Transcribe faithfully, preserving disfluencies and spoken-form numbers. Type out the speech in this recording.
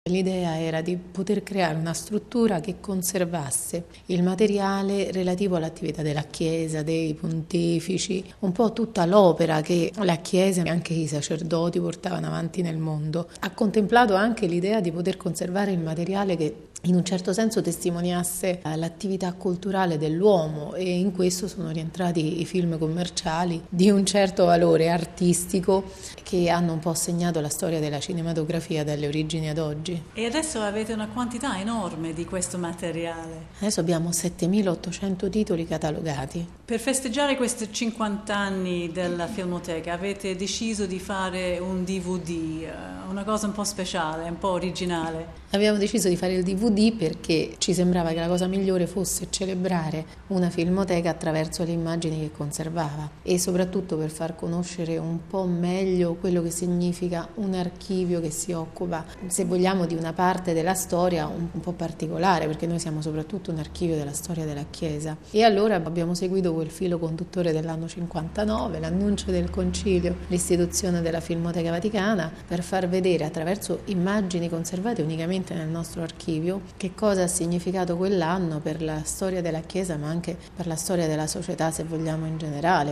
L'idea era di poter creare una struttura che conservasse il materiale relativo all'attività della Chiesa, dei pontefici, un po' tutta l'opera che la Chiesa e anche i sacerdoti portavano avanti nel mondo. Ha contemplato anche l'idea di poter conservare il materiale che in un certo senso testimoniasse l'attività culturale dell'uomo, e in questo sono rientrati i film commerciali di un certo valore artistico che hanno un po' segnato la storia della cinematografia dalle origini ad oggi. E adesso avete una quantità enorme di questo materiale. Adesso abbiamo settemilaottocento titoli catalogati. Per festeggiare questi cinquanta anni della Filmoteca avete deciso di fare un D V D, una cosa un po' speciale, un po' originale. Abbiamo deciso di fare il D V D perché ci sembrava che la cosa migliore fosse celebrare una filmoteca attraverso le immagini che conservava, e soprattutto per far conoscere un po' meglio quello che significa un archivio che si occupa, se vogliamo, di una parte della storia un, un po' particolare, perché noi siamo soprattutto un archivio della storia della Chiesa. E allora abbiamo seguito quel filo conduttore dell'anno cinquantanove, l'annuncio del Concilio, l'istituzione della Filmoteca Vaticana, per far vedere attraverso immagini conservate unicamente nel nostro archivio che cosa ha significato quell'anno per la storia della Chiesa, ma anche per la storia della società, se vogliamo, in generale.